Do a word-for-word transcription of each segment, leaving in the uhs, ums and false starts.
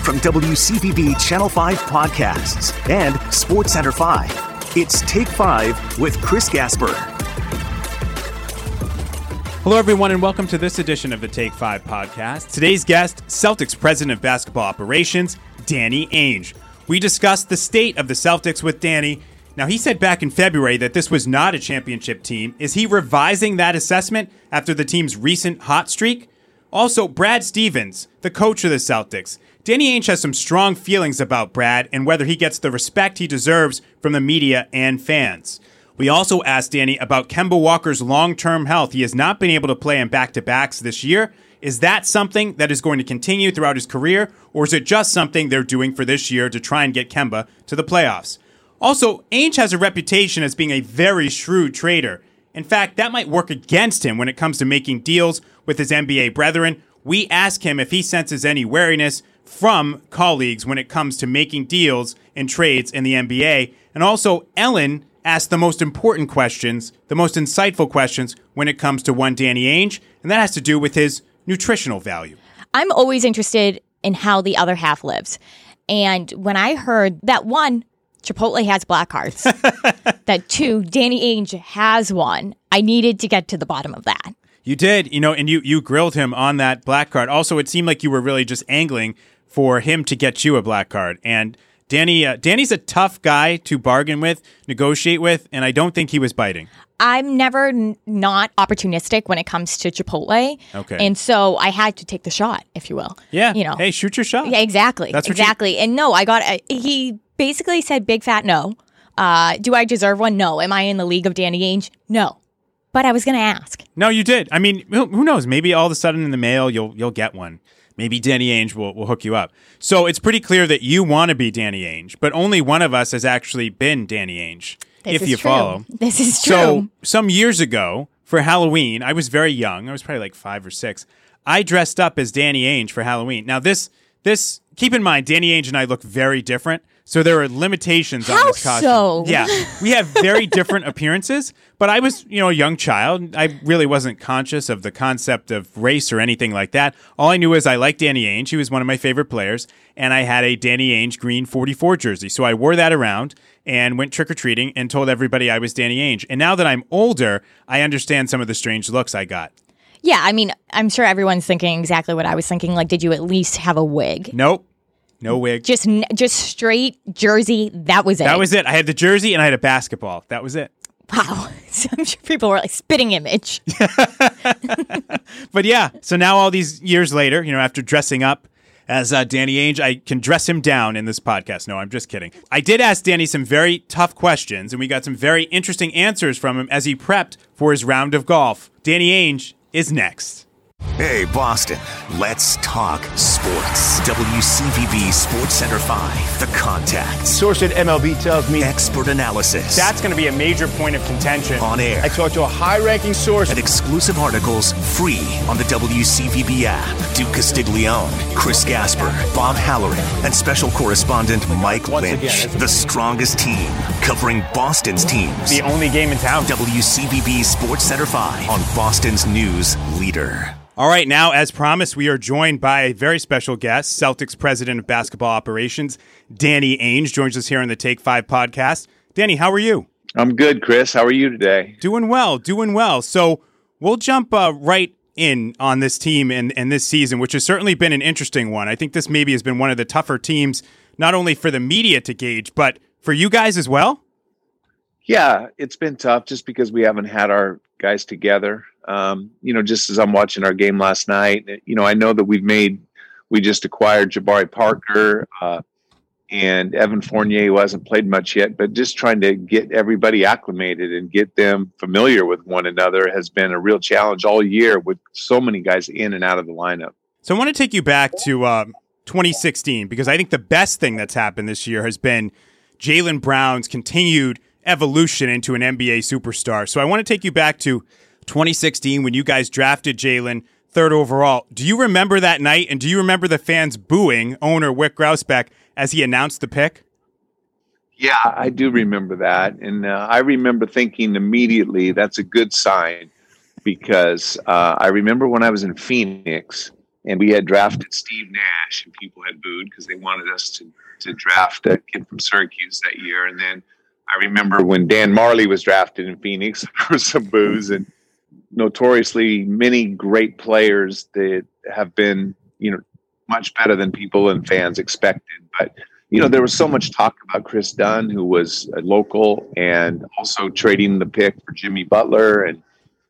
from W C V B Channel five Podcasts and SportsCenter five. It's Take five with Chris Gasper. Hello, everyone, and welcome to this edition of the Take five Podcast. Today's guest, Celtics President of Basketball Operations, Danny Ainge. We discussed the state of the Celtics with Danny. Now, he said back in February that this was not a championship team. Is he revising that assessment after the team's recent hot streak? Also, Brad Stevens, the coach of the Celtics. Danny Ainge has some strong feelings about Brad and whether he gets the respect he deserves from the media and fans. We also asked Danny about Kemba Walker's long-term health. He has not been able to play in back-to-backs this year. Is that something that is going to continue throughout his career, or is it just something they're doing for this year to try and get Kemba to the playoffs? Also, Ainge has a reputation as being a very shrewd trader. In fact, that might work against him when it comes to making deals with his N B A brethren. We ask him if he senses any wariness from colleagues when it comes to making deals and trades in the N B A. And also, Ellen asked the most important questions, the most insightful questions when it comes to one Danny Ainge, and that has to do with his nutritional value. I'm always interested in how the other half lives. And when I heard that, one, Chipotle has black cards, that two, Danny Ainge has one, I needed to get to the bottom of that. You did, you know, and you, you grilled him on that black card. Also, it seemed like you were really just angling for him to get you a black card. And Danny, uh, Danny's a tough guy to bargain with, negotiate with, and I don't think he was biting. I'm never n- not opportunistic when it comes to Chipotle. Okay. And so I had to take the shot, if you will. Yeah. You know. Hey, shoot your shot. Yeah, exactly. That's what exactly. You- and no, I got, a, he basically said big fat no. Uh, do I deserve one? No. Am I in the league of Danny Ainge? No. But I was going to ask. No, you did. I mean, who, who knows? Maybe all of a sudden in the mail, you'll you'll get one. Maybe Danny Ainge will, will hook you up. So it's pretty clear that you want to be Danny Ainge, but only one of us has actually been Danny Ainge, this if is you true. follow. This is true. So some years ago, for Halloween, I was very young. I was probably like five or six. I dressed up as Danny Ainge for Halloween. Now, this, this keep in mind, Danny Ainge and I look very different. So there are limitations How on this costume. so? Yeah, we have very different appearances, but I was, you know, a young child. I really wasn't conscious of the concept of race or anything like that. All I knew is I liked Danny Ainge. He was one of my favorite players, and I had a Danny Ainge green forty-four jersey. So I wore that around and went trick-or-treating and told everybody I was Danny Ainge. And now that I'm older, I understand some of the strange looks I got. Yeah, I mean, I'm sure everyone's thinking exactly what I was thinking. Like, did you at least have a wig? Nope. No wig. Just just straight jersey. That was it. That was it. I had the jersey and I had a basketball. That was it. Wow. So I'm sure people were like, spitting image. But yeah, so now all these years later, you know, after dressing up as uh, Danny Ainge, I can dress him down in this podcast. No, I'm just kidding. I did ask Danny some very tough questions, and we got some very interesting answers from him as he prepped for his round of golf. Danny Ainge is next. Hey, Boston, let's talk sports. W C V B SportsCenter five, The Contact. Source at M L B tells me Expert analysis. That's going to be a major point of contention. On air. I talked to a high-ranking source. And exclusive articles free on the W C V B app. Duke Castiglione, Chris Gasper, Bob Halloran, and special correspondent Mike Once Lynch. again, the strongest team covering Boston's teams. The only game in town. W C V B SportsCenter five on Boston's news leader. All right, now, as promised, we are joined by a very special guest, Celtics President of Basketball Operations, Danny Ainge, joins us here on the Take Five Podcast. Danny, how are you? I'm good, Chris. How are you today? Doing well, doing well. So we'll jump uh, right in on this team and, and this season, which has certainly been an interesting one. I think this maybe has been one of the tougher teams, not only for the media to gauge, but for you guys as well? Yeah, it's been tough just because we haven't had our guys together. Um, you know, just as I'm watching our game last night, you know, I know that we've made, we just acquired Jabari Parker uh, and Evan Fournier, who hasn't played much yet, but just trying to get everybody acclimated and get them familiar with one another has been a real challenge all year with so many guys in and out of the lineup. So I want to take you back to uh, twenty sixteen, because I think the best thing that's happened this year has been Jaylen Brown's continued evolution into an N B A superstar. So I want to take you back to twenty sixteen when you guys drafted Jaylen third overall. Do you remember that night, and do you remember the fans booing owner Wyc Grousbeck as he announced the pick? Yeah, I do remember that. And uh, I remember thinking immediately that's a good sign because uh, I remember when I was in Phoenix and we had drafted Steve Nash, and people had booed because they wanted us to, to draft a kid from Syracuse that year. And then I remember when Dan Marley was drafted in Phoenix, there was some boos, and notoriously many great players that have been, you know, much better than people and fans expected. But, you know, there was so much talk about Chris Dunn, who was a local, and also trading the pick for Jimmy Butler. And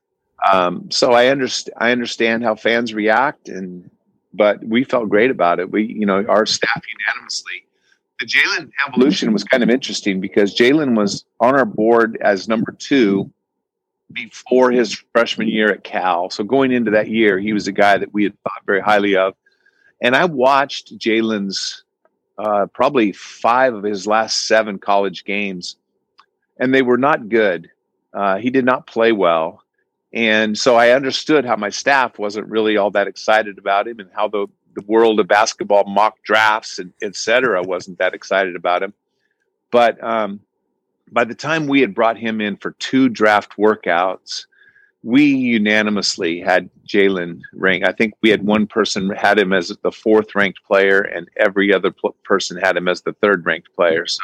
um, so I understand, I understand how fans react, and, but we felt great about it. We, you know, our staff unanimously. The Jalen evolution was kind of interesting because Jalen was on our board as number two before his freshman year at Cal. So going into that year, he was a guy that we had thought very highly of. And I watched Jalen's uh, probably five of his last seven college games, and they were not good. Uh, he did not play well. And so I understood how my staff wasn't really all that excited about him, and how the, the world of basketball mock drafts and et cetera wasn't that excited about him. But um, by the time we had brought him in for two draft workouts, we unanimously had Jalen ranked. I think we had one person had him as the fourth ranked player, and every other pl- person had him as the third ranked player. So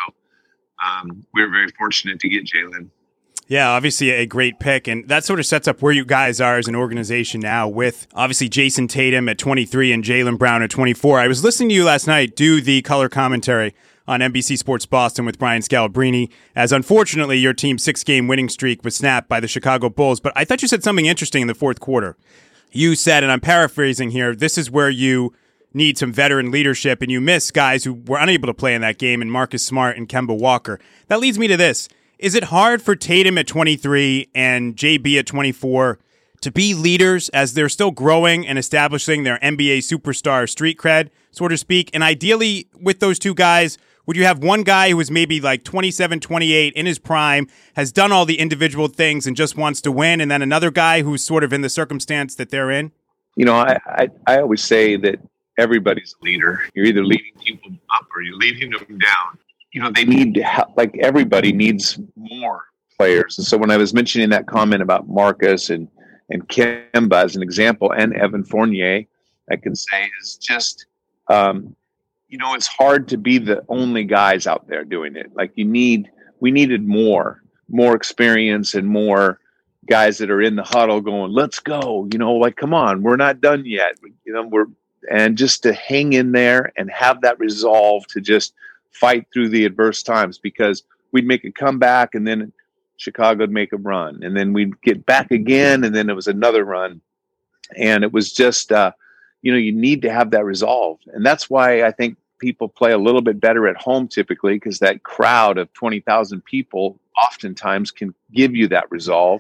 um, we were very fortunate to get Jalen. Yeah, obviously a great pick, and that sort of sets up where you guys are as an organization now, with obviously Jason Tatum at twenty-three and Jaylen Brown at twenty-four. I was listening to you last night do the color commentary on N B C Sports Boston with Brian Scalabrine, as unfortunately your team's six-game winning streak was snapped by the Chicago Bulls. But I thought you said something interesting in the fourth quarter. You said, and I'm paraphrasing here, this is where you need some veteran leadership, and you miss guys who were unable to play in that game, and Marcus Smart and Kemba Walker. That leads me to this. Is it hard for Tatum at twenty-three and J B at twenty-four to be leaders as they're still growing and establishing their N B A superstar street cred, so to speak? And ideally, with those two guys, would you have one guy who is maybe like twenty-seven, twenty-eight in his prime, has done all the individual things and just wants to win, and then another guy who's sort of in the circumstance that they're in? You know, I, I, I always say that everybody's a leader. You're either leading people up or you're leading them down. You know, they need to have, like everybody needs more players. And so when I was mentioning that comment about Marcus and, and Kemba as an example, and Evan Fournier, I can say is just, um, you know, it's hard to be the only guys out there doing it. Like you need, we needed more, more experience and more guys that are in the huddle going, let's go, you know, like, come on, we're not done yet. You know, we're, and just to hang in there and have that resolve to just fight through the adverse times, because we'd make a comeback and then Chicago would make a run, and then we'd get back again, and then it was another run. And it was just, uh, you know, you need to have that resolve. And that's why I think people play a little bit better at home typically, because that crowd of twenty thousand people oftentimes can give you that resolve.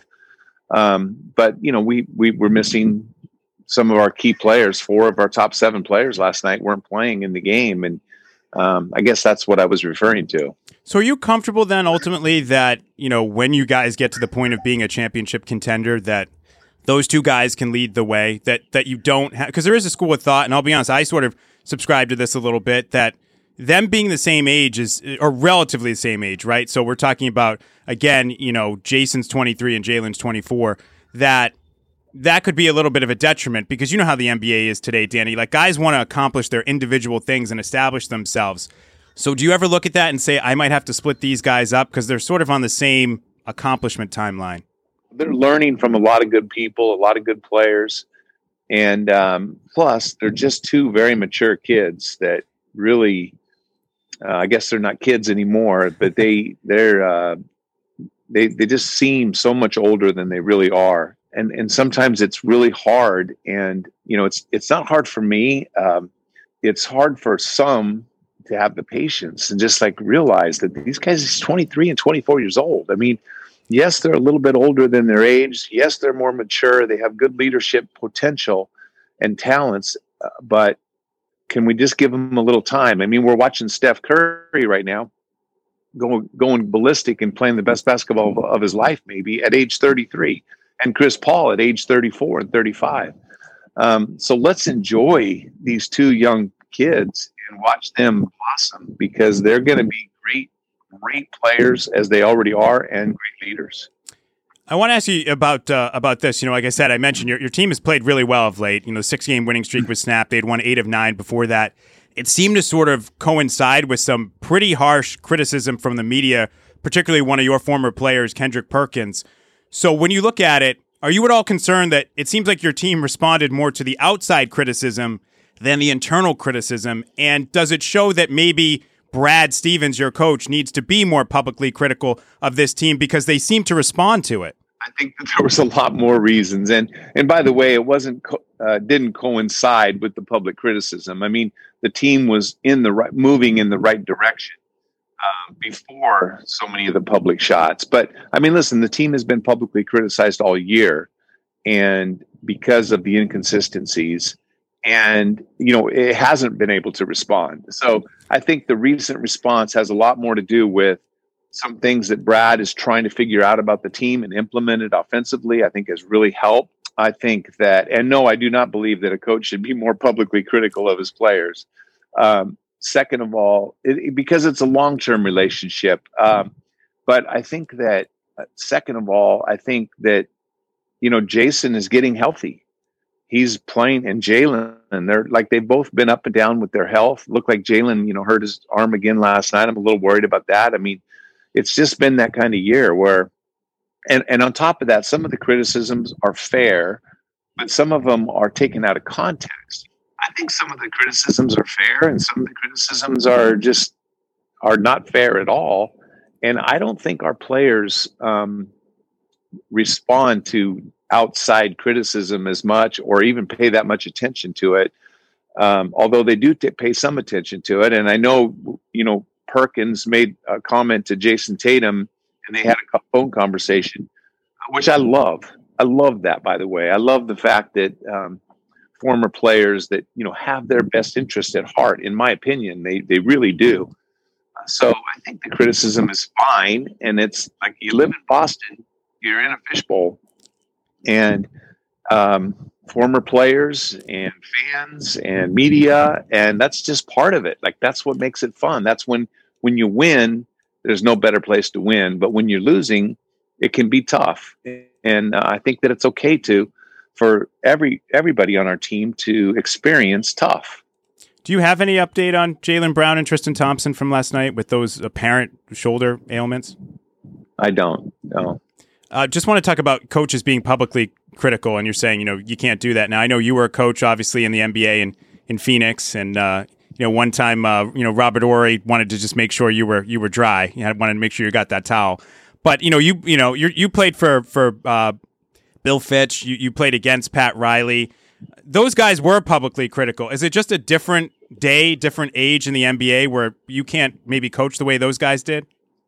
Um, but, you know, we, we were missing some of our key players. Four of our top seven players last night weren't playing in the game. And um, I guess that's what I was referring to. So are you comfortable then ultimately that, you know, when you guys get to the point of being a championship contender, that those two guys can lead the way, that that you don't have, because there is a school of thought, and I'll be honest, I sort of subscribe to this a little bit, that them being the same age is, or relatively the same age, right? So we're talking about, again, you know, Jason's twenty-three and Jalen's twenty-four, that that could be a little bit of a detriment, because you know how the N B A is today, Danny. Like, guys want to accomplish their individual things and establish themselves. So do you ever look at that and say, I might have to split these guys up because they're sort of on the same accomplishment timeline? They're learning from a lot of good people, a lot of good players. And um, plus, they're just two very mature kids that really, uh, I guess they're not kids anymore, but they, they're, uh, they, they just seem so much older than they really are. And and sometimes it's really hard. And, you know, it's it's not hard for me. Um, it's hard for some to have the patience and just like realize that these guys is twenty-three and twenty-four years old. I mean, yes, they're a little bit older than their age. Yes, they're more mature. They have good leadership potential and talents. Uh, but can we just give them a little time? I mean, we're watching Steph Curry right now going going ballistic and playing the best basketball of, of his life, maybe at age thirty-three. And Chris Paul at age thirty-four and thirty-five. Um, so let's enjoy these two young kids and watch them blossom, because they're going to be great, great players as they already are, and great leaders. I want to ask you about uh, about this. You know, like I said, I mentioned your your team has played really well of late. You know, the six game winning streak was snapped. They'd won eight of nine before that. It seemed to sort of coincide with some pretty harsh criticism from the media, particularly one of your former players, Kendrick Perkins. So when you look at it, are you at all concerned that it seems like your team responded more to the outside criticism than the internal criticism? And does it show that maybe Brad Stevens, your coach, needs to be more publicly critical of this team because they seem to respond to it? I think that there was a lot more reasons, and and by the way, it wasn't co- uh, didn't coincide with the public criticism. I mean, the team was in the right, moving in the right direction uh, before so many of the public shots. But I mean, listen, the team has been publicly criticized all year, and because of the inconsistencies. And, you know, it hasn't been able to respond. So I think the recent response has a lot more to do with some things that Brad is trying to figure out about the team and implement it offensively, I think has really helped. I think that, and no, I do not believe that a coach should be more publicly critical of his players. Um, second of all, it, because it's a long-term relationship. Um, but I think that, uh, second of all, I think that, you know, Jason is getting healthy. He's playing, and Jalen, and they're like, they've both been up and down with their health. Looked like Jalen, you know, hurt his arm again last night. I'm a little worried about that. I mean, it's just been that kind of year where, and, and on top of that, some of the criticisms are fair, but some of them are taken out of context. I think some of the criticisms are fair, and some of the criticisms are just, are not fair at all. And I don't think our players um, respond to outside criticism as much, or even pay that much attention to it. Um, although they do t- pay some attention to it. And I know, you know, Perkins made a comment to Jason Tatum, and they had a phone conversation, which I love. I love that, by the way. I love the fact that um, former players that, you know, have their best interest at heart, in my opinion, they, they really do. Uh, so I think the criticism is fine. And it's like, you live in Boston, you're in a fishbowl. And um, former players and fans and media, and that's just part of it. Like, that's what makes it fun. That's when, when you win, there's no better place to win. But when you're losing, it can be tough. And uh, I think that it's okay to, for every everybody on our team to experience tough. Do you have any update on Jaylen Brown and Tristan Thompson from last night with those apparent shoulder ailments? I don't, no. Uh, just want to talk about coaches being publicly critical, and you're saying, you know, you can't do that. Now, I know you were a coach, obviously, in the N B A in, in Phoenix, and uh, you know, one time, uh, you know, Robert Horry wanted to just make sure you were you were dry. He had, wanted to make sure you got that towel. But you know, you you know, you you played for for uh, Bill Fitch. You you played against Pat Riley. Those guys were publicly critical. Is it just a different day, different age in the N B A where you can't maybe coach the way those guys did?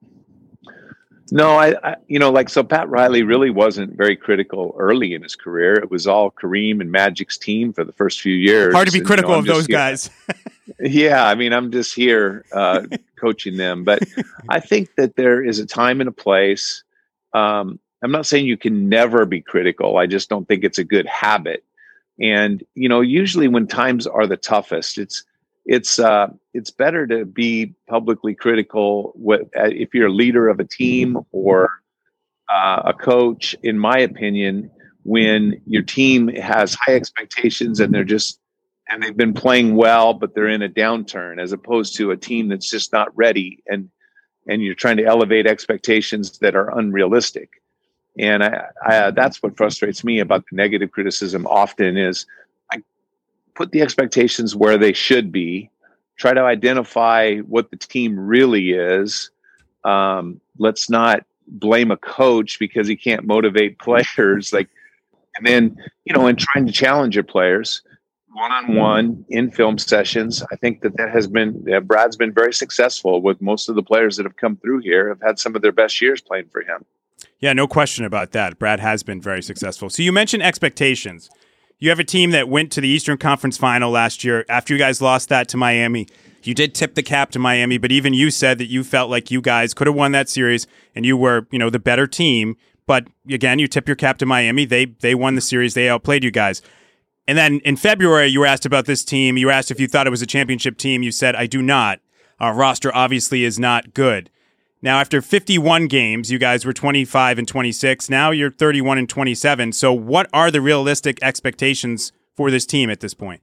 No, I, I, you know, like, so Pat Riley really wasn't very critical early in his career. It was all Kareem and Magic's team for the first few years. Hard to be and, critical you know, of those here. guys. Yeah, I mean, I'm just here uh, coaching them. But I think that there is a time and a place. Um, I'm not saying you can never be critical. I just don't think it's a good habit. And, you know, usually when times are the toughest, it's, It's uh, it's better to be publicly critical with, uh, if you're a leader of a team or uh, a coach, in my opinion, when your team has high expectations and they're just, and they've been playing well, but they're in a downturn, as opposed to a team that's just not ready, and and you're trying to elevate expectations that are unrealistic. And I, I, that's what frustrates me about the negative criticism often is, put the expectations where they should be, try to identify what the team really is. Um, let's not blame a coach because he can't motivate players. Like, and then, you know, and trying to challenge your players one-on-one in film sessions. I think that that has been, uh, Brad's been very successful with most of the players that have come through here, have had some of their best years playing for him. Yeah, no question about that. Brad has been very successful. So you mentioned expectations. You have a team that went to the Eastern Conference Final last year. After you guys lost that to Miami, you did tip the cap to Miami, but even you said that you felt like you guys could have won that series and you were, you know, the better team. But again, you tip your cap to Miami. They they won the series. They outplayed you guys. And then in February, you were asked about this team. You were asked if you thought it was a championship team. You said, I do not. Our roster obviously is not good. Now, after fifty-one games, you guys were twenty-five and twenty-six. Now you're thirty-one and twenty-seven. So what are the realistic expectations for this team at this point?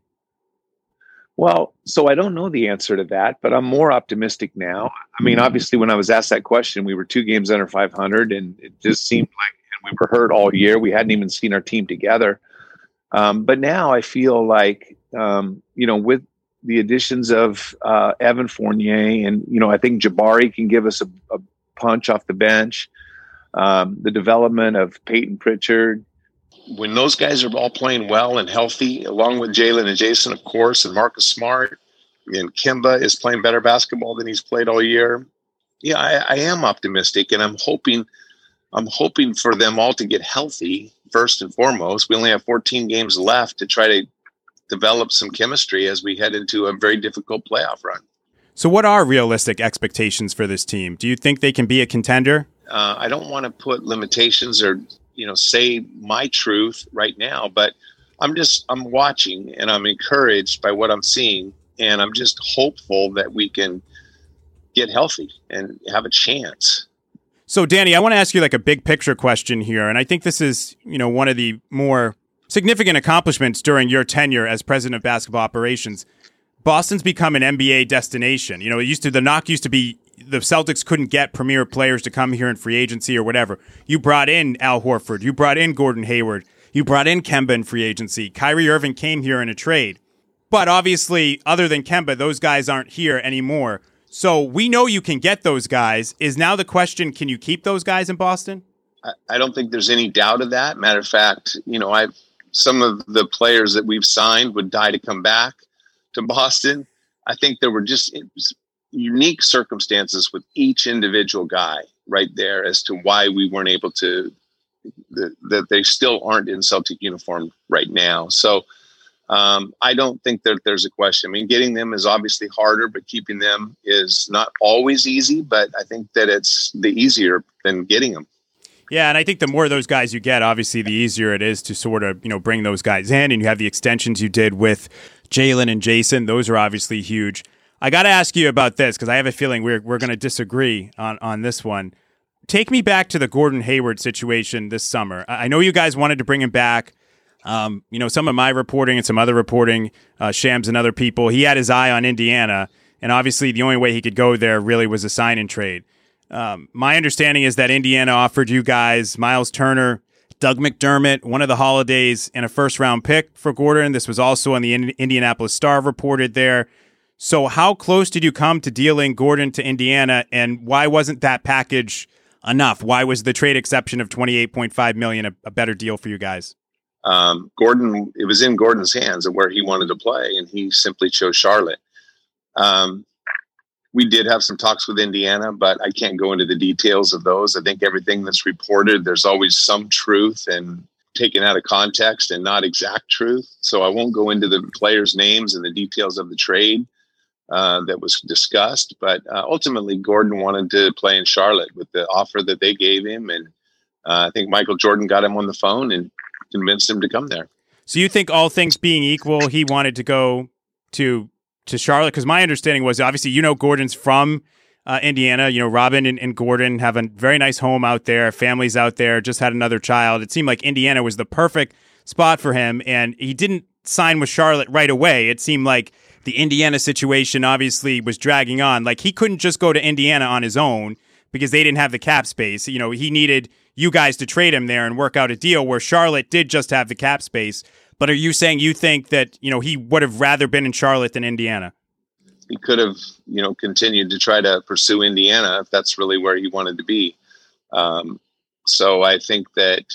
Well, so I don't know the answer to that, but I'm more optimistic now. I mean, obviously, when I was asked that question, we were two games under five hundred, and it just seemed like and we were hurt all year. We hadn't even seen our team together. Um, but now I feel like, um, you know, with the additions of uh, Evan Fournier, and, you know, I think Jabari can give us a, a punch off the bench. Um, the development of Peyton Pritchard. When those guys are all playing well and healthy, along with Jalen and Jason, of course, and Marcus Smart, and Kemba is playing better basketball than he's played all year. Yeah, I, I am optimistic, and I'm hoping, I'm hoping for them all to get healthy first and foremost. We only have fourteen games left to try to develop some chemistry as we head into a very difficult playoff run. So, what are realistic expectations for this team? Do you think they can be a contender? Uh, I don't want to put limitations or, you know, say my truth right now, but I'm just, I'm watching and I'm encouraged by what I'm seeing. And I'm just hopeful that we can get healthy and have a chance. So, Danny, I want to ask you like a big picture question here. And I think this is, you know, one of the more significant accomplishments during your tenure as president of basketball operations. Boston's become an N B A destination. You know, it used to, the knock used to be the Celtics couldn't get premier players to come here in free agency or whatever. You brought in Al Horford. You brought in Gordon Hayward. You brought in Kemba in free agency. Kyrie Irving came here in a trade. But obviously, other than Kemba, those guys aren't here anymore. So we know you can get those guys. Is now the question, can you keep those guys in Boston? I, I don't think there's any doubt of that. Matter of fact, you know, I've some of the players that we've signed would die to come back to Boston. I think there were just unique circumstances with each individual guy right there as to why we weren't able to, that, that they still aren't in Celtic uniform right now. So um, I don't think that there's a question. I mean, getting them is obviously harder, but keeping them is not always easy, but I think that it's the easier than getting them. Yeah, and I think the more of those guys you get, obviously, the easier it is to sort of, you know, bring those guys in. And you have the extensions you did with Jalen and Jason. Those are obviously huge. I got to ask you about this because I have a feeling we're we're going to disagree on, on this one. Take me back to the Gordon Hayward situation this summer. I know you guys wanted to bring him back. Um, you know, some of my reporting and some other reporting, uh, Shams and other people, he had his eye on Indiana. And obviously, the only way he could go there really was a sign and trade. Um, my understanding is that Indiana offered you guys Miles Turner, Doug McDermott, one of the holidays, and a first-round pick for Gordon. This was also on the Indianapolis Star reported there. So how close did you come to dealing Gordon to Indiana, and why wasn't that package enough? Why was the trade exception of twenty-eight point five million dollars a, a better deal for you guys? Um, Gordon, it was in Gordon's hands of where he wanted to play, and he simply chose Charlotte. Um, We did have some talks with Indiana, but I can't go into the details of those. I think everything that's reported, there's always some truth and taken out of context and not exact truth. So I won't go into the players' names and the details of the trade uh, that was discussed. But uh, ultimately, Gordon wanted to play in Charlotte with the offer that they gave him. And uh, I think Michael Jordan got him on the phone and convinced him to come there. So you think all things being equal, he wanted to go to to Charlotte? Because my understanding was, obviously, you know, Gordon's from uh, Indiana. You know, Robin and, and Gordon have a very nice home out there, families out there, just had another child. It seemed like Indiana was the perfect spot for him, and he didn't sign with Charlotte right away. It seemed like the Indiana situation obviously was dragging on. Like, he couldn't just go to Indiana on his own because they didn't have the cap space. You know, he needed you guys to trade him there and work out a deal where Charlotte did just have the cap space. But are you saying you think that, you know, he would have rather been in Charlotte than Indiana? He could have, you know, continued to try to pursue Indiana if that's really where he wanted to be. Um, so I think that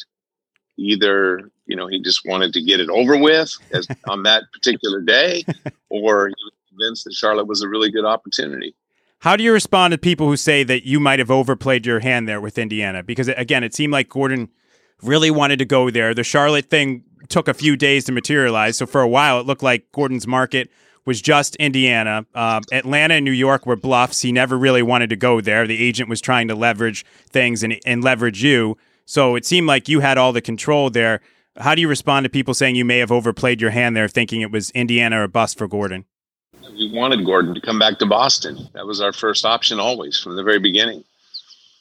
either, you know, he just wanted to get it over with as, on that particular day, or he was convinced that Charlotte was a really good opportunity. How do you respond to people who say that you might have overplayed your hand there with Indiana? Because, again, it seemed like Gordon really wanted to go there. The Charlotte thing took a few days to materialize. So for a while, it looked like Gordon's market was just Indiana. Uh, Atlanta and New York were bluffs. He never really wanted to go there. The agent was trying to leverage things and, and leverage you. So it seemed like you had all the control there. How do you respond to people saying you may have overplayed your hand there, thinking it was Indiana or bust for Gordon? We wanted Gordon to come back to Boston. That was our first option always from the very beginning.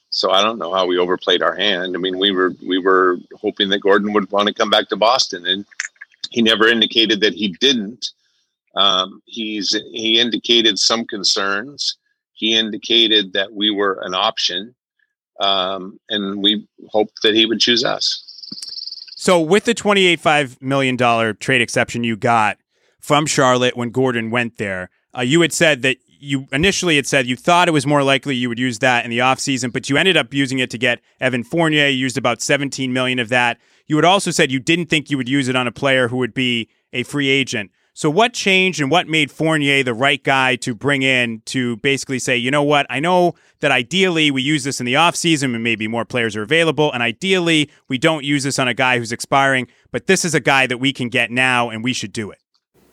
So I don't know how we overplayed our hand. I mean, we were we were hoping that Gordon would want to come back to Boston, and he never indicated that he didn't. Um, he's he indicated some concerns. He indicated that we were an option, um, and we hoped that he would choose us. So with the twenty-eight point five million dollars trade exception you got from Charlotte when Gordon went there, uh, you had said that you initially had said you thought it was more likely you would use that in the offseason, but you ended up using it to get Evan Fournier. You used about seventeen million dollars of that. You had also said you didn't think you would use it on a player who would be a free agent. So what changed and what made Fournier the right guy to bring in to basically say, you know what, I know that ideally we use this in the offseason and maybe more players are available, and ideally we don't use this on a guy who's expiring, but this is a guy that we can get now and we should do it?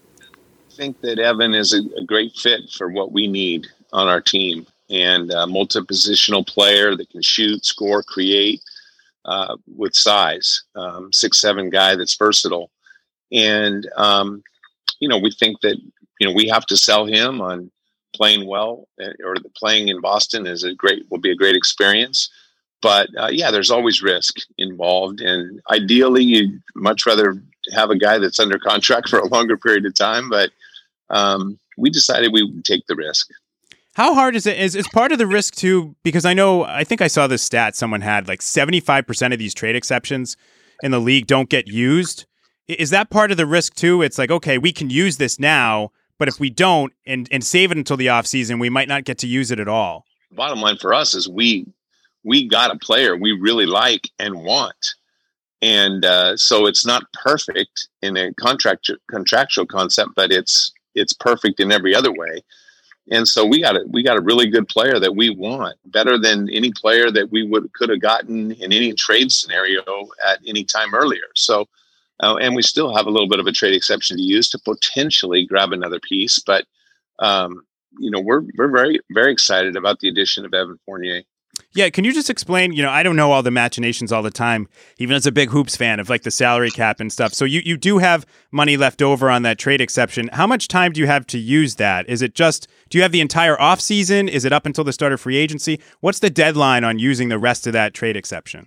I think that Evan is a, a great fit for what we need on our team, and a multi-positional player that can shoot, score, create uh, with size, um, six, seven guy that's versatile. And, um, you know, we think that, you know, we have to sell him on playing well, or the playing in Boston is a great, will be a great experience. But uh, yeah, there's always risk involved. And ideally you'd much rather have a guy that's under contract for a longer period of time. But um, we decided we would take the risk. How hard is it? Is, is part of the risk too, because I know, I think I saw this stat someone had, like seventy-five percent of these trade exceptions in the league don't get used. Is that part of the risk too? It's like, okay, we can use this now, but if we don't and, and save it until the offseason, we might not get to use it at all. Bottom line for us is we we got a player we really like and want. And uh, so it's not perfect in a contract contractual concept, but it's it's perfect in every other way. And so we got a, we got a really good player that we want, better than any player that we would could have gotten in any trade scenario at any time earlier. So Uh, and we still have a little bit of a trade exception to use to potentially grab another piece. But, um, you know, we're we're very, very excited about the addition of Evan Fournier. Yeah, can you just explain, you know, I don't know all the machinations all the time, even as a big hoops fan of like the salary cap and stuff. So you, you do have money left over on that trade exception. How much time do you have to use that? Is it just, do you have the entire offseason? Is it up until the start of free agency? What's the deadline on using the rest of that trade exception?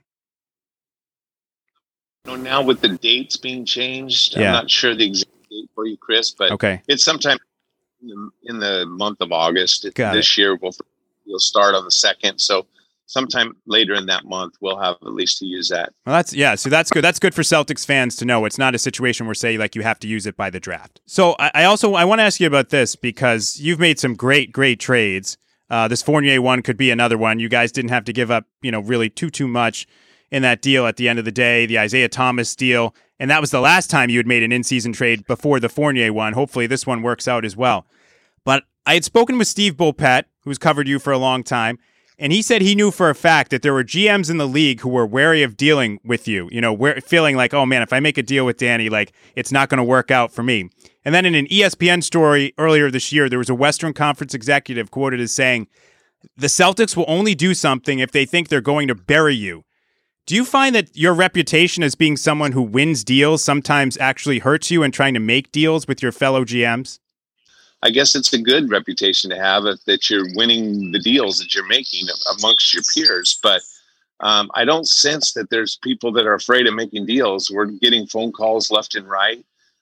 Now with the dates being changed, yeah. I'm not sure the exact date for you, Chris, but okay. It's sometime in the, in the month of August. Got this it. year. We'll, we'll start on the second. So sometime later in that month, we'll have at least to use that. Well, that's, yeah, so that's good. That's good for Celtics fans to know. It's not a situation where, say, like you have to use it by the draft. So I, I also, I want to ask you about this because you've made some great, great trades. Uh, this Fournier one could be another one. You guys didn't have to give up, you know, really too, too much in that deal at the end of the day, the Isaiah Thomas deal. And that was the last time you had made an in-season trade before the Fournier one. Hopefully this one works out as well. But I had spoken with Steve Bulpett, who's covered you for a long time, and he said he knew for a fact that there were G Ms in the league who were wary of dealing with you, you know, where, feeling like, oh man, if I make a deal with Danny, like it's not going to work out for me. And then in an E S P N story earlier this year, there was a Western Conference executive quoted as saying, the Celtics will only do something if they think they're going to bury you. Do you find that your reputation as being someone who wins deals sometimes actually hurts you in trying to make deals with your fellow G Ms? I guess it's a good reputation to have, that you're winning the deals that you're making amongst your peers. But um, I don't sense that there's people that are afraid of making deals. We're getting phone calls left and right.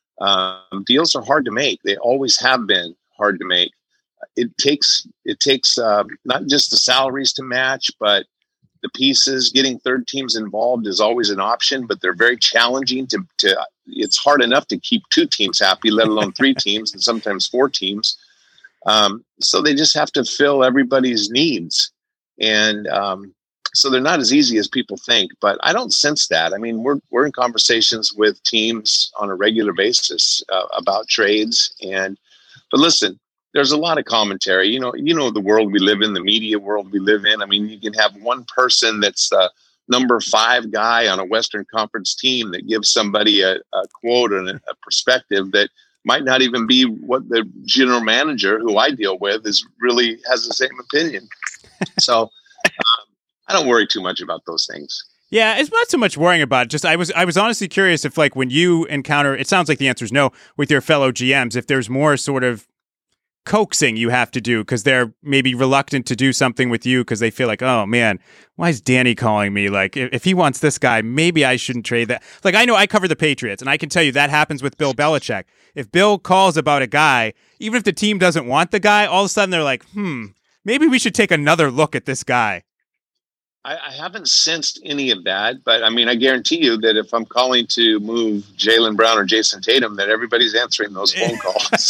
Um, deals are hard to make. They always have been hard to make. It takes it takes uh, not just the salaries to match, but the pieces. Getting third teams involved is always an option, but they're very challenging to, to it's hard enough to keep two teams happy, let alone three teams and sometimes four teams. Um, so they just have to fill everybody's needs. And um, so they're not as easy as people think, but I don't sense that. I mean, we're, we're in conversations with teams on a regular basis uh, about trades. And, but listen, there's a lot of commentary, you know, you know, the world we live in, the media world we live in. I mean, you can have one person that's the number five guy on a Western Conference team that gives somebody a, a quote and a, a perspective that might not even be what the general manager who I deal with is really has the same opinion. So um, I don't worry too much about those things. Yeah, it's not so much worrying about it. Just I was I was honestly curious if, like, when you encounter, it sounds like the answer is no, with your fellow G Ms, if there's more sort of coaxing you have to do because they're maybe reluctant to do something with you because they feel like, oh man, why is Danny calling me? Like, if, if he wants this guy, maybe I shouldn't trade that. Like, I know I cover the Patriots, and I can tell you that happens with Bill Belichick. If Bill calls about a guy, even if the team doesn't want the guy, all of a sudden they're like, hmm, maybe we should take another look at this guy. I, I haven't sensed any of that, but I mean, I guarantee you that if I'm calling to move Jaylen Brown or Jason Tatum, that everybody's answering those phone calls.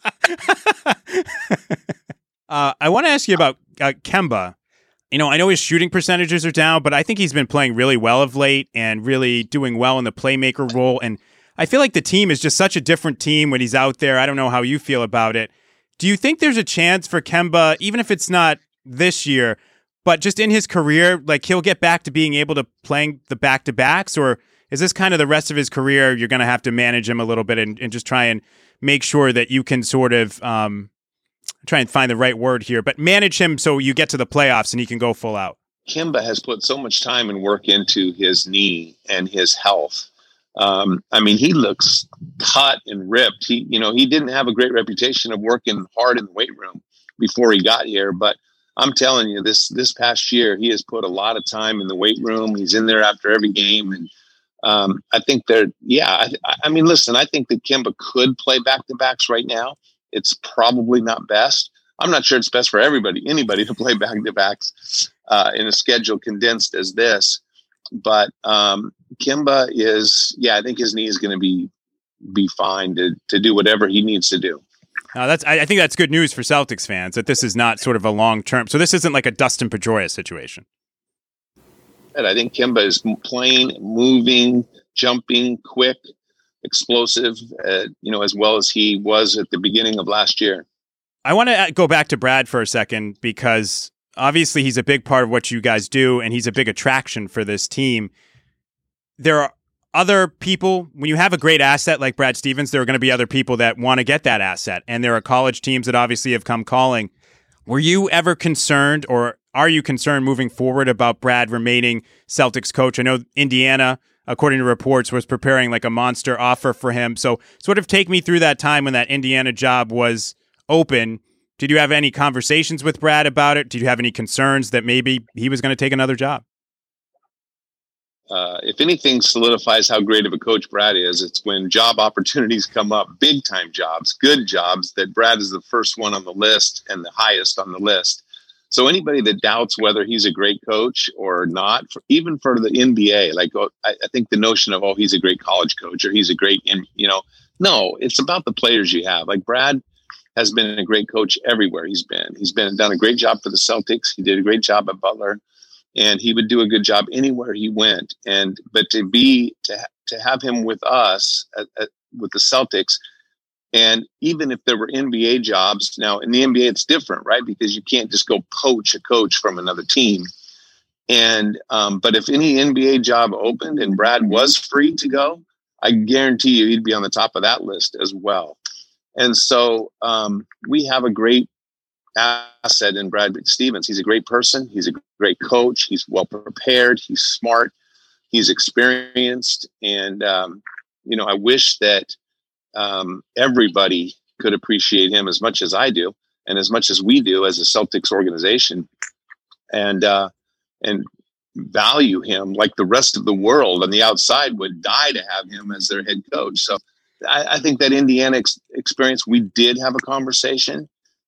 uh, I want to ask you about uh, Kemba. You know, I know his shooting percentages are down, but I think he's been playing really well of late and really doing well in the playmaker role. And I feel like the team is just such a different team when he's out there. I don't know how you feel about it. Do you think there's a chance for Kemba, even if it's not this year, but just in his career, like he'll get back to being able to playing the back-to-backs? Or is this kind of the rest of his career, you're going to have to manage him a little bit and, and just try and make sure that you can sort of um, try and find the right word here, but manage him so you get to the playoffs and he can go full out? Kemba has put so much time and work into his knee and his health. Um, I mean, he looks cut and ripped. He, you know, he didn't have a great reputation of working hard in the weight room before he got here, but I'm telling you, this this past year, he has put a lot of time in the weight room. He's in there after every game. And um, I think they're, yeah, I, I mean, listen, I think that Kemba could play back-to-backs right now. It's probably not best. I'm not sure it's best for everybody, anybody to play back-to-backs uh, in a schedule condensed as this. But um, Kemba is, yeah, I think his knee is going to be be fine to to do whatever he needs to do. Uh, that's. I, I think that's good news for Celtics fans that this is not sort of a long term. So this isn't like a Dustin Pedroia situation. And I think Kemba is playing, moving, jumping, quick, explosive, uh, you know, as well as he was at the beginning of last year. I want to go back to Brad for a second because obviously he's a big part of what you guys do, and he's a big attraction for this team. There are other people, when you have a great asset like Brad Stevens, there are going to be other people that want to get that asset. And there are college teams that obviously have come calling. Were you ever concerned, or are you concerned moving forward about Brad remaining Celtics coach? I know Indiana, according to reports, was preparing like a monster offer for him. So sort of take me through that time when that Indiana job was open. Did you have any conversations with Brad about it? Did you have any concerns that maybe he was going to take another job? Uh, if anything solidifies how great of a coach Brad is, it's when job opportunities come up, big time jobs, good jobs, that Brad is the first one on the list and the highest on the list. So anybody that doubts whether he's a great coach or not, for, even for the N B A, like oh, I, I think the notion of, oh, he's a great college coach or he's a great, you know, no, it's about the players you have. Like Brad has been a great coach everywhere he's been. He's been done a great job for the Celtics. He did a great job at Butler. And he would do a good job anywhere he went. And but to be to to have him with us at, at, with the Celtics, and even if there were N B A jobs, now in the N B A it's different, right? Because you can't just go poach a coach from another team. And um, but if any N B A job opened and Brad was free to go, I guarantee you he'd be on the top of that list as well. And so um, we have a great asset in Brad Stevens. He's a great person. He's a great coach. He's well prepared. He's smart. He's experienced. And, um, you know, I wish that um, everybody could appreciate him as much as I do and as much as we do as a Celtics organization, and, uh, and value him like the rest of the world on the outside would die to have him as their head coach. So I, I think that Indiana ex- experience, we did have a conversation.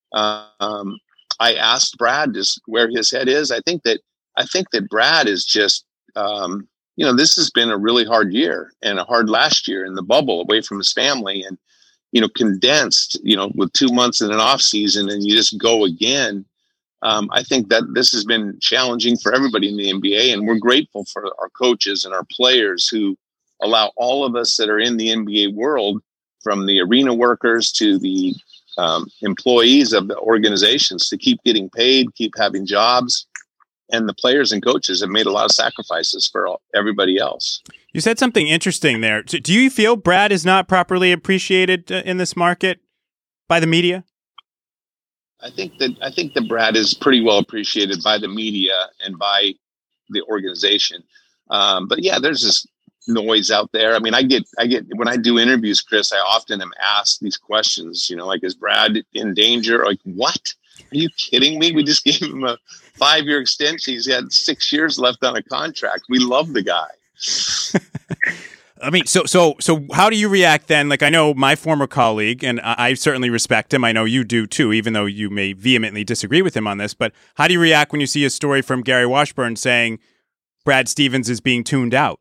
Um, I asked Brad just where his head is. I think that I think that Brad is just, um, you know, this has been a really hard year and a hard last year in the bubble away from his family, and you know, condensed, you know, with two months in an off season, and you just go again. Um, I think that this has been challenging for everybody in the N B A, and we're grateful for our coaches and our players who allow all of us that are in the N B A world, from the arena workers to the Um, employees of the organizations, to keep getting paid, keep having jobs. And the players and coaches have made a lot of sacrifices for all, everybody else. You said something interesting there. Do you feel Brad is not properly appreciated uh, in this market by the media? I think that I think that Brad is pretty well appreciated by the media and by the organization. Um, but yeah, there's this noise out there. I mean, I get, I get, when I do interviews, Chris, I often am asked these questions, you know, like, is Brad in danger? Like, what? Are you kidding me? We just gave him a five year extension. He's had six years left on a contract. We love the guy. I mean, so so so how do you react then? Like, I know my former colleague, and I, I certainly respect him. I know you do too, even though you may vehemently disagree with him on this. But how do you react when you see a story from Gary Washburn saying Brad Stevens is being tuned out?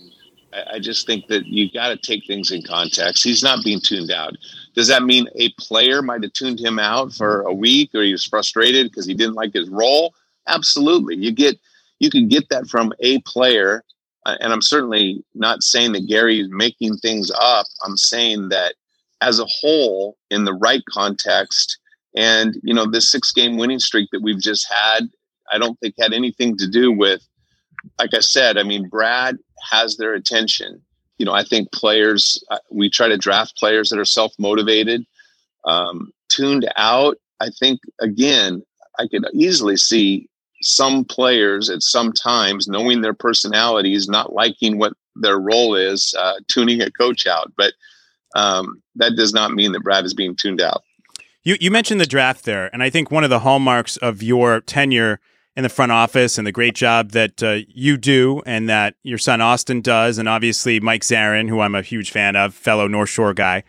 I, I just think that you got to take things in context. He's not being tuned out. Does that mean a player might have tuned him out for a week, or he was frustrated because he didn't like his role? Absolutely. You get you can get that from a player. And I'm certainly not saying that Gary is making things up. I'm saying that as a whole, in the right context, and, you know, this six game winning streak that we've just had, I don't think had anything to do with, like I said, I mean, Brad has their attention. You know, I think players, we try to draft players that are self-motivated, um, tuned out. I think, again, I could easily see some players at some times, knowing their personalities, not liking what their role is, uh, tuning a coach out. But um, that does not mean that Brad is being tuned out. You you mentioned the draft there, and I think one of the hallmarks of your tenure in the front office and the great job that uh, you do and that your son Austin does, and obviously Mike Zarin, who I'm a huge fan of, fellow North Shore guy,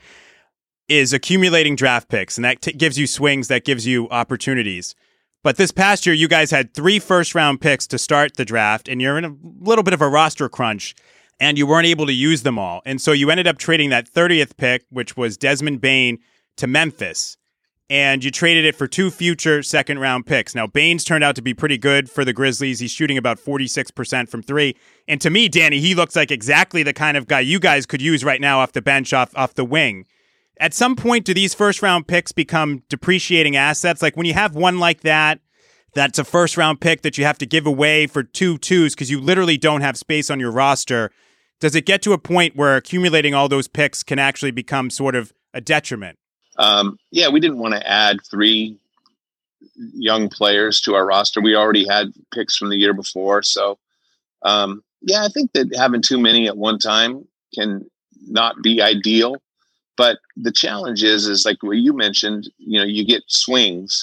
is accumulating draft picks, and that t- gives you swings, that gives you opportunities. But this past year, you guys had three first-round picks to start the draft, and you're in a little bit of a roster crunch, and you weren't able to use them all. And so you ended up trading that thirtieth pick, which was Desmond Bane, to Memphis, and you traded it for two future second-round picks. Now, Bane's turned out to be pretty good for the Grizzlies. He's shooting about forty-six percent from three. And to me, Danny, he looks like exactly the kind of guy you guys could use right now off the bench, off, off the wing. At some point, do these first-round picks become depreciating assets? Like when you have one like that, that's a first-round pick that you have to give away for two twos because you literally don't have space on your roster. Does it get to a point where accumulating all those picks can actually become sort of a detriment? Um, yeah, we didn't want to add three young players to our roster. We already had picks from the year before. So, um, yeah, I think that having too many at one time can not be ideal. But the challenge is, is like what you mentioned, you know, you get swings,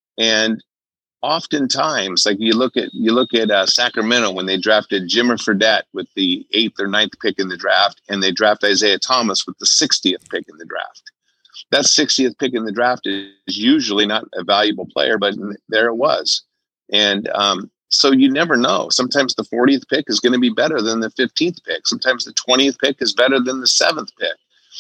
and oftentimes, like you look at you look at uh, Sacramento when they drafted Jimmer Fredette with the eighth or ninth pick in the draft, and they draft Isaiah Thomas with the sixtieth pick in the draft. That sixtieth pick in the draft is usually not a valuable player, but there it was. And um, so you never know. Sometimes the fortieth pick is going to be better than the fifteenth pick. Sometimes the twentieth pick is better than the seventh pick.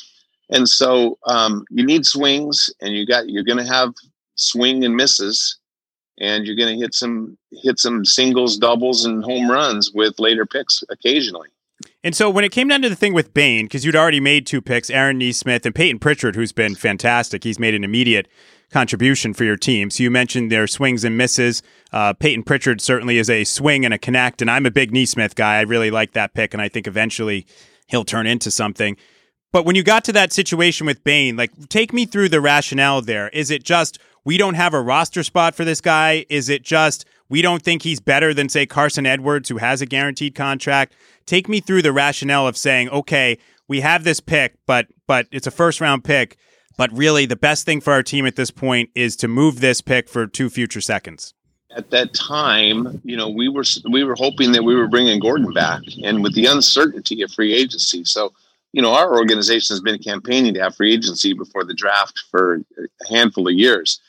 And so um, you need swings, and you got you're going to have swing and misses, and you're going to hit some hit some singles, doubles, and home runs with later picks occasionally. And so when it came down to the thing with Bane, because you'd already made two picks, Aaron Nesmith and Peyton Pritchard, who's been fantastic. He's made an immediate contribution for your team. So you mentioned their swings and misses. Uh, Peyton Pritchard certainly is a swing and a connect, and I'm a big Nesmith guy. I really like that pick, and I think eventually he'll turn into something. But when you got to that situation with Bane, like, take me through the rationale there. Is it just we don't have a roster spot for this guy? Is it just we don't think he's better than, say, Carson Edwards, who has a guaranteed contract? Take me through the rationale of saying, okay, we have this pick, but but it's a first-round pick, but really the best thing for our team at this point is to move this pick for two future seconds. At that time, you know, we were we were hoping that we were bringing Gordon back, and with the uncertainty of free agency. So, you know, our organization has been campaigning to have free agency before the draft for a handful of years.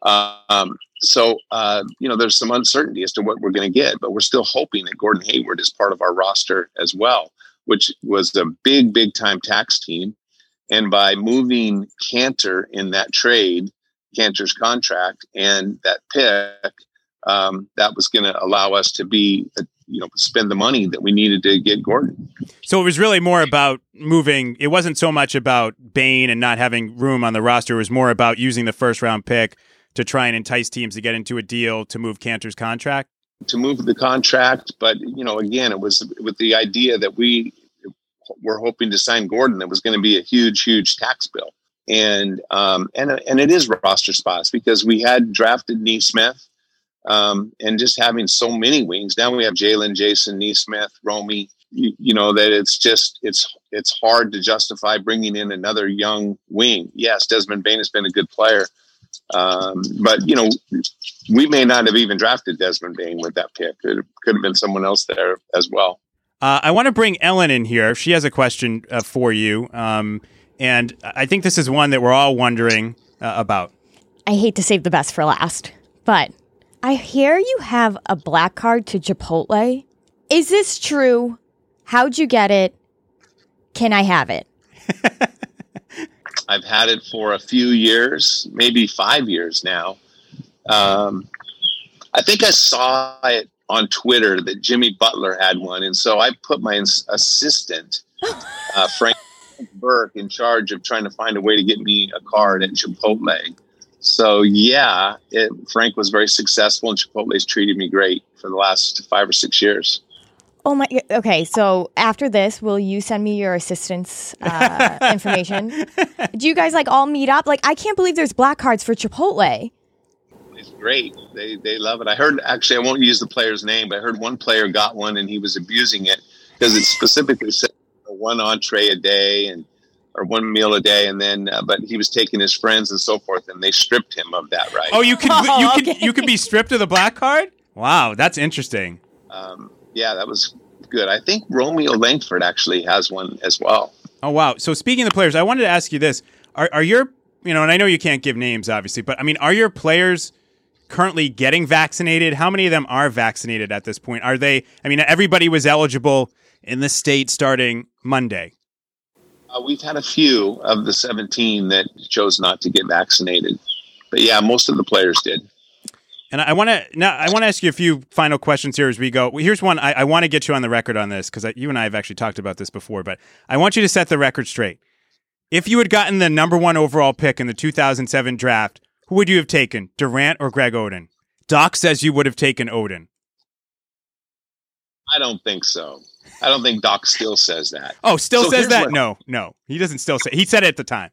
Um, so, uh, you know, there's some uncertainty as to what we're going to get, but we're still hoping that Gordon Hayward is part of our roster as well, which was a big, big time tax team. And by moving Cantor in that trade, Cantor's contract and that pick, um, that was going to allow us to be, uh, you know, spend the money that we needed to get Gordon. So it was really more about moving. It wasn't so much about Bane and not having room on the roster. It was more about using the first round pick to try and entice teams to get into a deal to move Cantor's contract? To move the contract, but, you know, again, it was with the idea that we were hoping to sign Gordon. That was going to be a huge, huge tax bill. And um, and and it is roster spots because we had drafted Nesmith, um, and just having so many wings. Now we have Jalen, Jason, Nesmith, Romy, you, you know, that it's just, it's, it's hard to justify bringing in another young wing. Yes, Desmond Bane has been a good player. Um, but, you know, we may not have even drafted Desmond Bane with that pick. It could have been someone else there as well. Uh, I want to bring Ellen in here. She has a question uh, for you. Um, and I think this is one that we're all wondering uh, about. I hate to save the best for last, but I hear you have a black card to Chipotle. Is this true? How'd you get it? Can I have it? I've had it for a few years, maybe five years now. Um, I think I saw it on Twitter that Jimmy Butler had one. And so I put my ins- assistant, uh, Frank Burke, in charge of trying to find a way to get me a card at Chipotle. So, yeah, it, Frank was very successful, and Chipotle's treated me great for the last five or six years. Oh, my. Okay, so after this, will you send me your assistant's uh, information? Do you guys, like, all meet up? Like, I can't believe there's black cards for Chipotle. It's great. They they love it. I heard, actually, I won't use the player's name, but I heard one player got one, and he was abusing it because it specifically said one entree a day and or one meal a day, and then uh, but he was taking his friends and so forth, and they stripped him of that right. Oh, you can Oh, you okay. can you can be stripped of the black card? Wow, that's interesting. Um, yeah, that was good. I think Romeo Langford actually has one as well. Oh, wow. So speaking of the players, I wanted to ask you this: Are are your you know, and I know you can't give names, obviously, but I mean, are your players currently getting vaccinated? How many of them are vaccinated at this point? Are they? I mean, everybody was eligible in the state starting Monday. Uh, we've had a few of the seventeen that chose not to get vaccinated, but yeah, most of the players did. And I want to now. I want to ask you a few final questions here as we go. Well, here's one. I, I want to get you on the record on this because you and I have actually talked about this before. But I want you to set the record straight. If you had gotten the number one overall pick in the two thousand seven draft, who would you have taken, Durant or Greg Oden? Doc says you would have taken Oden. I don't think so. I don't think Doc still says that. Oh, still So says here's that? what- No, no. He doesn't still say. He said it at the time.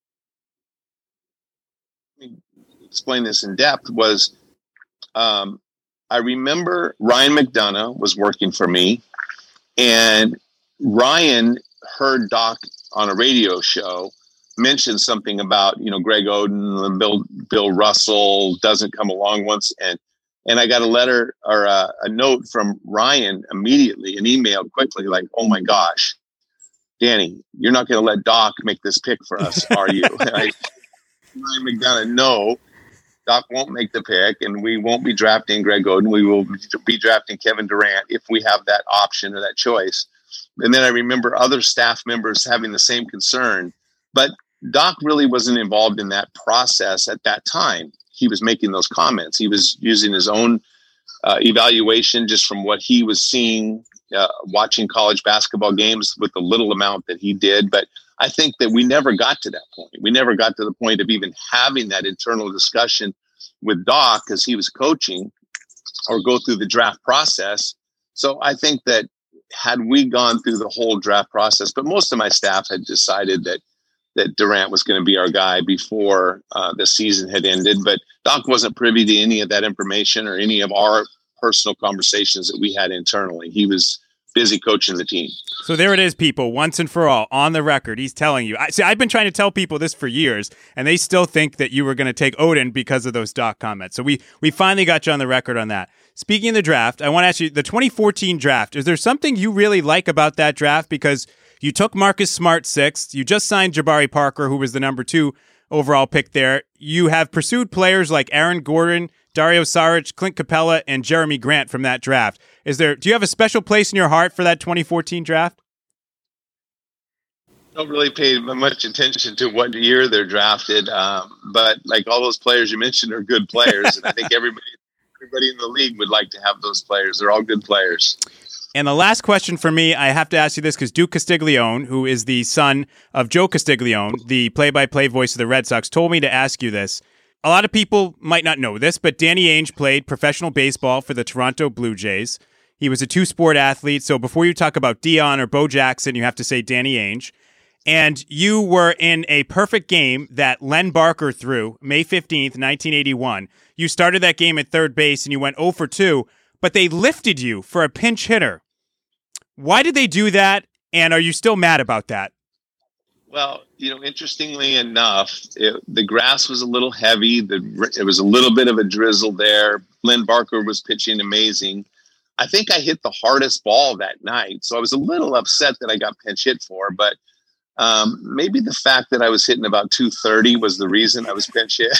Explain this in depth was um, I remember Ryan McDonough was working for me, and Ryan heard Doc on a radio show mention something about, you know, Greg Oden, Bill Bill Russell doesn't come along once, and and I got a letter or a, a note from Ryan immediately, an email quickly, like, "Oh my gosh, Danny, you're not going to let Doc make this pick for us, are you?" And I, Ryan McDonough, no, Doc won't make the pick, and we won't be drafting Greg Oden. We will be drafting Kevin Durant if we have that option or that choice. And then I remember other staff members having the same concern, but Doc really wasn't involved in that process at that time. He was making those comments. He was using his own uh, evaluation just from what he was seeing, uh, watching college basketball games with the little amount that he did. But I think that we never got to that point. We never got to the point of even having that internal discussion with Doc because he was coaching or go through the draft process. So I think that had we gone through the whole draft process, but most of my staff had decided that that Durant was going to be our guy before uh, the season had ended. But Doc wasn't privy to any of that information or any of our personal conversations that we had internally. He was busy coaching the team. So there it is, people, once and for all, on the record. He's telling you. I, see, I've been trying to tell people this for years, and they still think that you were going to take Oden because of those Doc comments. So we we finally got you on the record on that. Speaking of the draft, I want to ask you, the twenty fourteen draft, is there something you really like about that draft? Because you took Marcus Smart sixth. You just signed Jabari Parker, who was the number two overall pick there. You have pursued players like Aaron Gordon, Dario Saric, Clint Capella, and Jeremy Grant from that draft. Is there? Do you have a special place in your heart for that twenty fourteen draft? Don't really pay much attention to what year they're drafted, um, but like all those players you mentioned are good players, and I think everybody, everybody in the league would like to have those players. They're all good players. And the last question for me, I have to ask you this because Duke Castiglione, who is the son of Joe Castiglione, the play-by-play voice of the Red Sox, told me to ask you this. A lot of people might not know this, but Danny Ainge played professional baseball for the Toronto Blue Jays. He was a two-sport athlete, so before you talk about Dion or Bo Jackson, you have to say Danny Ainge. And you were in a perfect game that Len Barker threw May fifteenth, nineteen eighty-one. You started that game at third base and you went oh for two, but they lifted you for a pinch hitter. Why did they do that? And are you still mad about that? Well, you know, interestingly enough, it, the grass was a little heavy. The, it was a little bit of a drizzle there. Lynn Barker was pitching amazing. I think I hit the hardest ball that night. So I was a little upset that I got pinch hit for, but um, maybe the fact that I was hitting about two thirty was the reason I was pinch hit.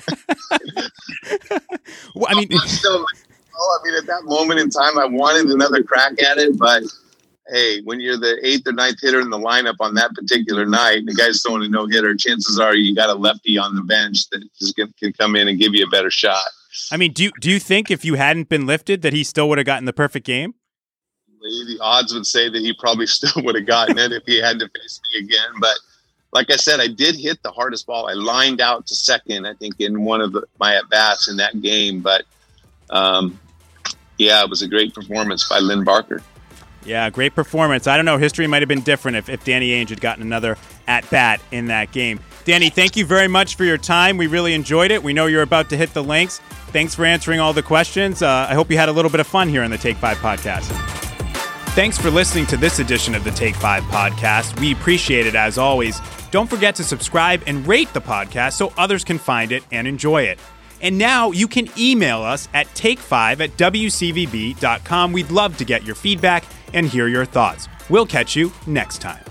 Well, I mean, so, I mean, at that moment in time, I wanted another crack at it, but hey, when you're the eighth or ninth hitter in the lineup on that particular night, the guy's throwing a no-hitter, chances are you got a lefty on the bench that just can, can come in and give you a better shot. I mean, do you, do you think if you hadn't been lifted that he still would have gotten the perfect game? The odds would say that he probably still would have gotten it if he had to face me again. But like I said, I did hit the hardest ball. I lined out to second, I think, in one of the, my at-bats in that game. But, um, yeah, it was a great performance by Lynn Barker. Yeah, great performance. I don't know. History might have been different if, if Danny Ainge had gotten another at-bat in that game. Danny, thank you very much for your time. We really enjoyed it. We know you're about to hit the links. Thanks for answering all the questions. Uh, I hope you had a little bit of fun here on the Take Five podcast. Thanks for listening to this edition of the Take Five podcast. We appreciate it as always. Don't forget to subscribe and rate the podcast so others can find it and enjoy it. And now you can email us at take five at w c v b dot com. We'd love to get your feedback and hear your thoughts. We'll catch you next time.